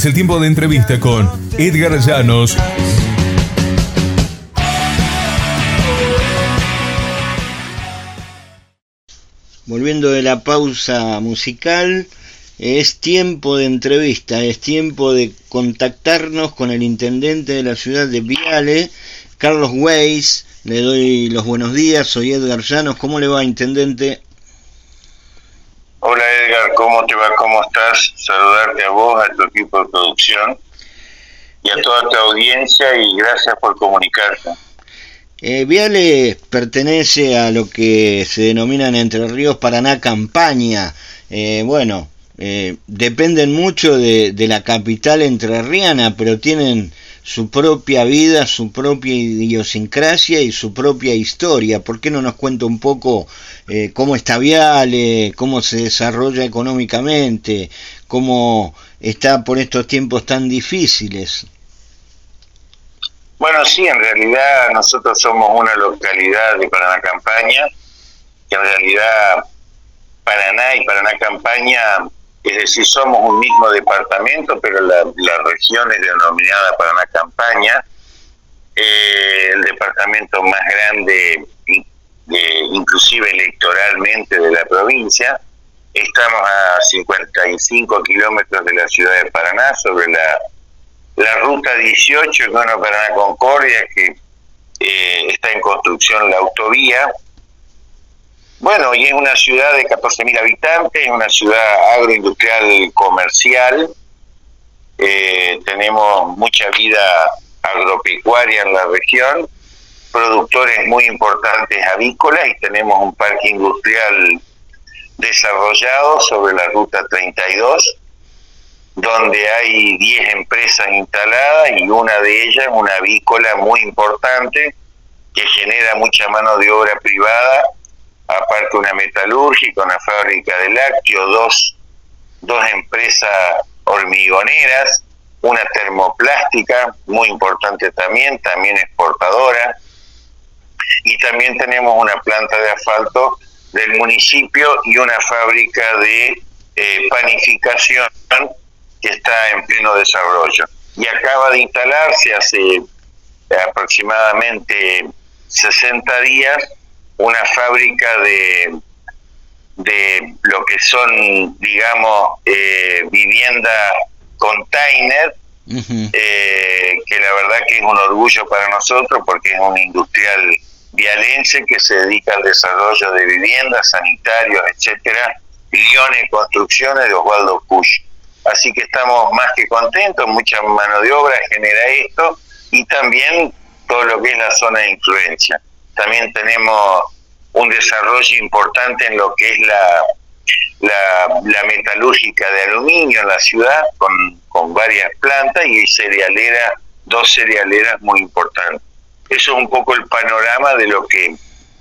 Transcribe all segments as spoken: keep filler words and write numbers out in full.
el tiempo de entrevista con Edgar Llanos. Volviendo de la pausa musical, es tiempo de entrevista, es tiempo de contactarnos con el intendente de la ciudad de Viale, Carlos Weiss. Le doy los buenos días, soy Edgar Llanos. ¿Cómo le va, intendente? Hola Edgar, ¿cómo te va? ¿Cómo estás? Saludarte a vos, a tu equipo de producción y a toda tu audiencia, y gracias por comunicarte. Eh, Viale pertenece a lo que se denomina en Entre Ríos Paraná Campaña. Eh, bueno, eh, dependen mucho de, de la capital entrerriana, pero tienen su propia vida, su propia idiosincrasia y su propia historia. ¿Por qué no nos cuenta un poco eh, cómo está Viale, cómo se desarrolla económicamente, cómo está por estos tiempos tan difíciles? Bueno, sí, en realidad nosotros somos una localidad de Paraná Campaña, que en realidad Paraná y Paraná Campaña, es decir, somos un mismo departamento, pero la, la región es denominada Paraná Campaña, eh, el departamento más grande, de, inclusive electoralmente, de la provincia. Estamos a cincuenta y cinco kilómetros de la ciudad de Paraná, sobre la, la ruta dieciocho, que bueno, Paraná Concordia, que eh, está en construcción la autovía. Bueno, y es una ciudad de catorce mil habitantes, es una ciudad agroindustrial comercial, eh, tenemos mucha vida agropecuaria en la región, productores muy importantes avícolas, y tenemos un parque industrial desarrollado sobre la ruta treinta y dos, donde hay diez empresas instaladas, y una de ellas, una avícola muy importante, que genera mucha mano de obra privada, aparte una metalúrgica, una fábrica de lácteos, dos, dos empresas hormigoneras, una termoplástica muy importante también, también exportadora, y también tenemos una planta de asfalto del municipio y una fábrica de eh, panificación que está en pleno desarrollo. Y acaba de instalarse hace aproximadamente sesenta días una fábrica de de lo que son, digamos, eh, vivienda container, uh-huh. eh, que la verdad que es un orgullo para nosotros, porque es un industrial vialense que se dedica al desarrollo de viviendas, sanitarios, etcétera, Lione Construcciones de Osvaldo Puch. Así que estamos más que contentos, mucha mano de obra genera esto, y también todo lo que es la zona de influencia. También tenemos un desarrollo importante en lo que es la, la, la metalúrgica de aluminio en la ciudad, con, con varias plantas, y cerealeras, dos cerealeras muy importantes. Eso es un poco el panorama de lo que,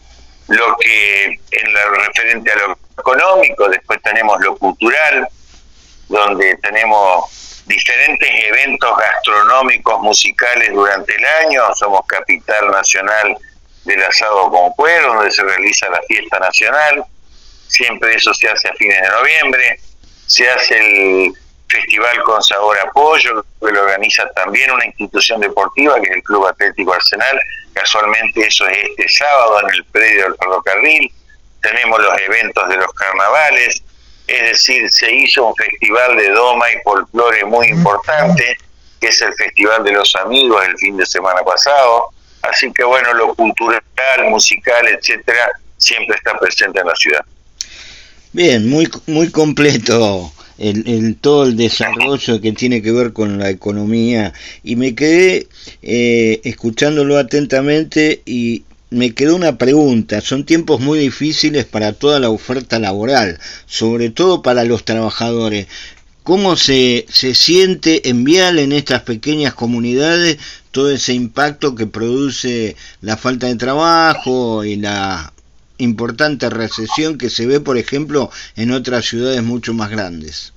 lo que en lo referente a lo económico. Después tenemos lo cultural, donde tenemos diferentes eventos gastronómicos, musicales durante el año. Somos capital nacional del asado con cuero, donde se realiza la fiesta nacional. Siempre eso se hace a fines de noviembre. Se hace el Festival con Sabor a Pollo, que lo organiza también una institución deportiva, que es el Club Atlético Arsenal. Casualmente eso es este sábado en el predio del ferrocarril. Tenemos los eventos de los carnavales, es decir, se hizo un festival de doma y folclore muy importante, que es el Festival de los Amigos, el fin de semana pasado. Así que bueno, lo cultural, musical, etcétera, siempre está presente en la ciudad. Bien, muy muy completo el, el todo el desarrollo que tiene que ver con la economía, y me quedé eh, escuchándolo atentamente, y me quedó una pregunta. Son tiempos muy difíciles para toda la oferta laboral, sobre todo para los trabajadores. ¿Cómo se, se siente en Viale, en estas pequeñas comunidades, todo ese impacto que produce la falta de trabajo y la importante recesión que se ve, por ejemplo, en otras ciudades mucho más grandes?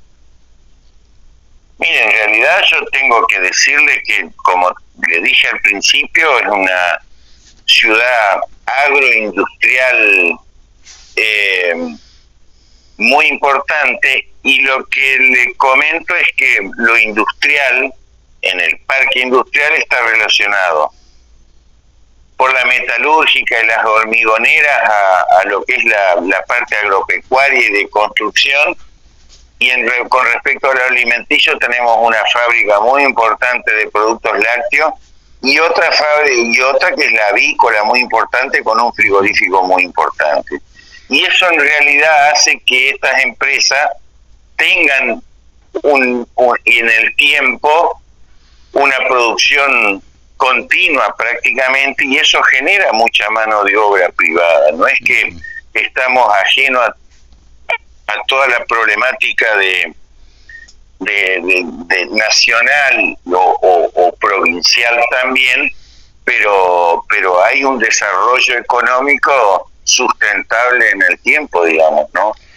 Mire, en realidad yo tengo que decirle que, como le dije al principio, es una ciudad agroindustrial eh, muy importante, y lo que le comento es que lo industrial, en el parque industrial, está relacionado por la metalúrgica y las hormigoneras a, a lo que es la, la parte agropecuaria y de construcción, y en, con respecto a lo alimenticio tenemos una fábrica muy importante de productos lácteos y otra fábrica y otra que es la avícola, muy importante, con un frigorífico muy importante. Y eso en realidad hace que estas empresas tengan un, un en el tiempo una producción continua prácticamente, y eso genera mucha mano de obra privada. No es que estamos ajenos a a toda la problemática de, de, de, de nacional o, o, o provincial también, pero pero hay un desarrollo económico sustentable en el tiempo, digamos, ¿no?